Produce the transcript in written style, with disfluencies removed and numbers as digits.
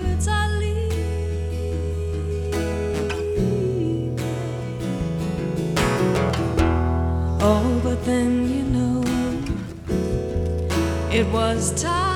birds are leaving. Oh, but then you know it was time.